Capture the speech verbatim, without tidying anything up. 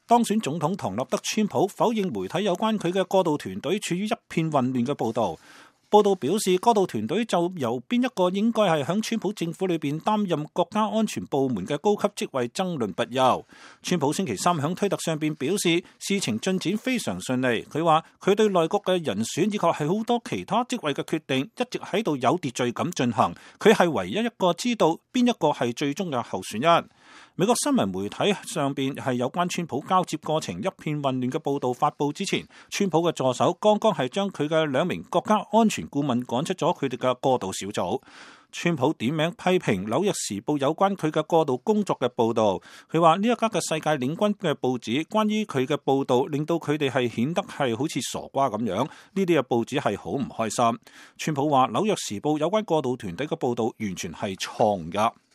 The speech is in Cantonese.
當選總統唐納德川普否認媒體有關佢嘅過渡團隊處於一片混亂嘅報導。報道表示，過渡團隊就由邊一個應該係響川普政府裏邊擔任國家安全部門嘅高級職位爭論不休。川普星期三響推特上邊表示，事情進展非常順利。佢話佢對內閣嘅人選以及係好多其他職位嘅決定一直喺度有秩序咁進行。佢係唯一一個知道邊一個係最終嘅候選人。美國新聞媒體上邊係有關川普交接過程一片混亂嘅報道發佈之前，川普嘅助手剛剛係將佢嘅兩名國家安全顧問趕出咗佢哋嘅過渡小組。川普點名批評《紐約時報》有關佢嘅過渡工作嘅報導，佢話呢一家嘅世界領軍嘅報紙關於佢嘅報導，令到佢哋係顯得係好似傻瓜咁樣，呢啲嘅報紙係好唔開心。川普話《紐約時報》有關過渡團隊嘅報導完全係錯㗎。